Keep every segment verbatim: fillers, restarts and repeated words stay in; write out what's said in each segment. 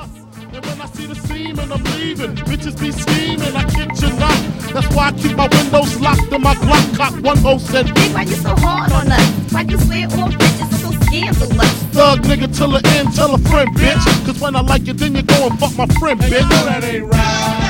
And when I see the semen, I'm leaving. Bitches be scheming, I kid you not. That's why I keep my windows locked and my Glock cocked. One hoe said, Hey, why you so hard on us? Why you swear all bitches are so scandalous? Thug nigga till the end, tell a friend, bitch. Cause when I like it, then you go and fuck my friend, bitch. Hey, you know that ain't right.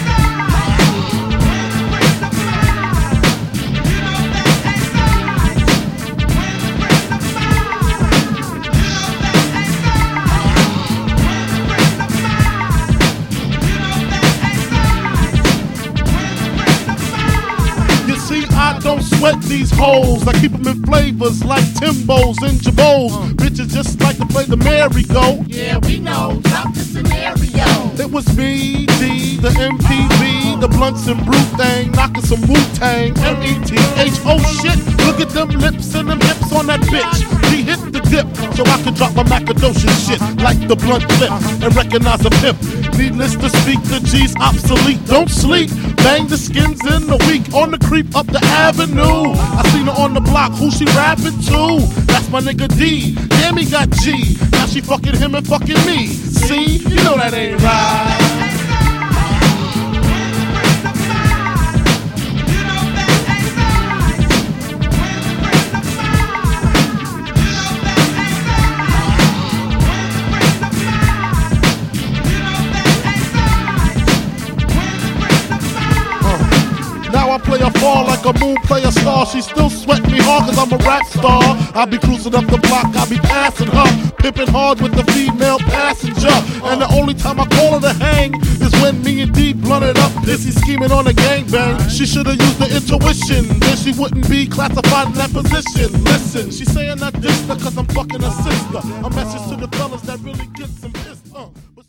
I don't sweat these hoes. I keep them in flavors like Timbos and Jabos. Uh. Bitches just like to play the merry-go. Yeah, we know. Drop the scenario. It was me, D, the M P V, the blunts and brew thing, knocking some Wu-Tang. M E T H, oh shit. Look at them lips and them hips on that bitch. She hit the dip so I can drop my macadocious shit like the blunt clip and recognize a pimp. Needless to speak, the G's obsolete. Don't sleep. Bang the skins in the week on the creep up the avenue. I seen her on the block, who she rapping to? That's my nigga D. Damn, he got G. Now she fucking him and fucking me. See, you know that ain't right. Now I play a fall like a moon play a star. She still sweat me hard cause I'm a rap star. I be cruising up the block, I be passing her, pimping hard with the female passenger. And the only time I call her to hang is when me and D blunted up, busy scheming on a gangbang. She should've used the intuition, then she wouldn't be classified in that position. Listen, she's saying I dissed her cause I'm fucking her sister. A message to the fellas that really gets